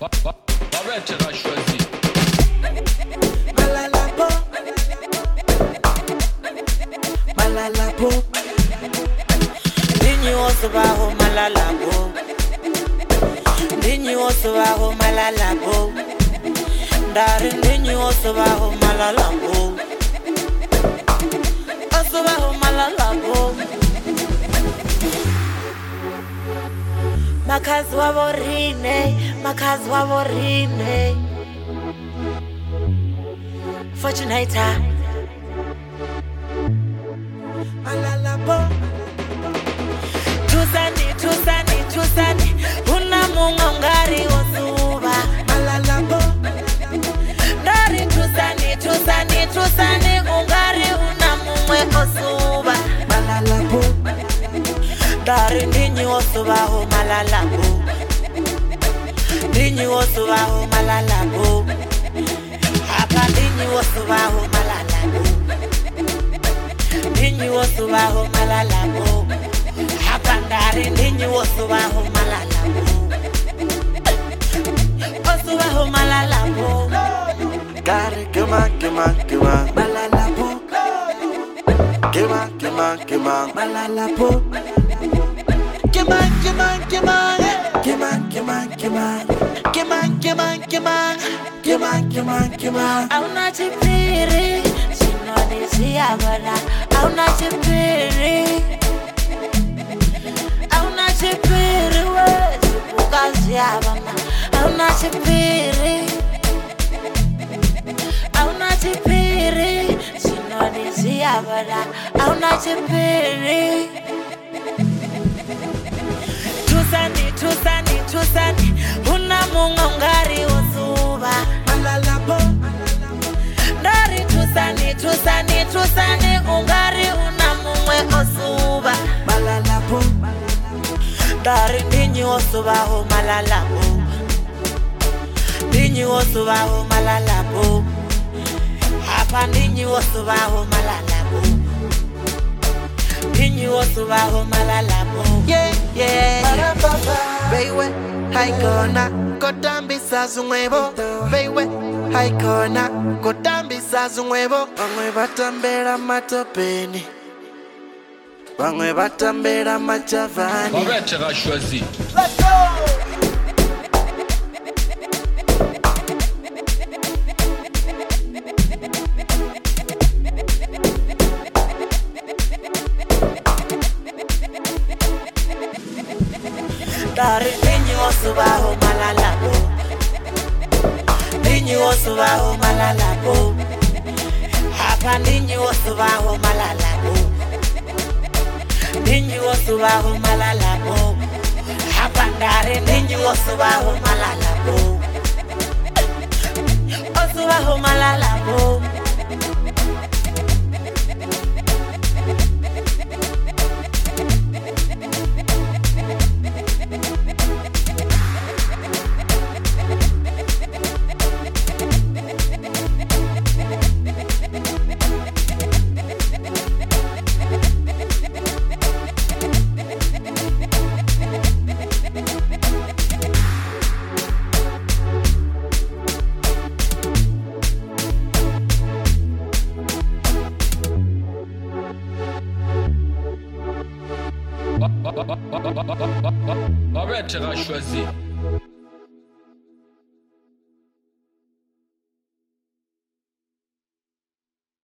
Arrête, tu as choisi. Malalapo, malalapo. Ndinyi wosubaho malalapo. Ndinyi wosubaho malalapo. Ndari ndinyi wosubaho malalapo. Wosubaho malalapo. Makazi waborine, makazi waborine. Fortunator malalapo. Tusani una munga ngari osuba malalapo. Dari tusani ungari una mumwe osuba malalapo. Dari ndinyi osubaho malalapo. Ndinyi osubaho malalapo. Hapa ndinyi osubaho malalapo. Ndinyi osubaho malalapo. Hapa ndari ndinyi osubaho malalapo. Osubaho malalapo. Gari kema Malalapo. kema Malalapo. Kema. Auna chipiri, sinoni siabana. Auna chipiri. Auna chipiri we, sibuka siabana. Auna chipiri. Auna chipiri, sinoni siabana. Auna chipiri. Tusani, una munga ngari osuba malalapo. Dari tusani, ungari una mumwe osuba malalapo. Dari ndinyi osubaho malalapo. Ndinyi osubaho malalapo. Hapa ndinyi osubaho malalapo. Ndinyi osubaho malalapo. Yeah. Baby, haikona kotambisa zungwebo. Baby, haikona kotambisa zungwebo. Bamwe batambera matopeni, bamwe batambera machavani. Arrête, tu as choisi. Let's go! Dari ndinyi osubaho malalapo. Ndinyi osubaho malalapo. Hapa ndinyi osubaho malalapo. Ndinyi osubaho malalapo. Hapa ndari ndinyi osubaho malalapo. Osubaho malalapo. Arrête, tu as choisi.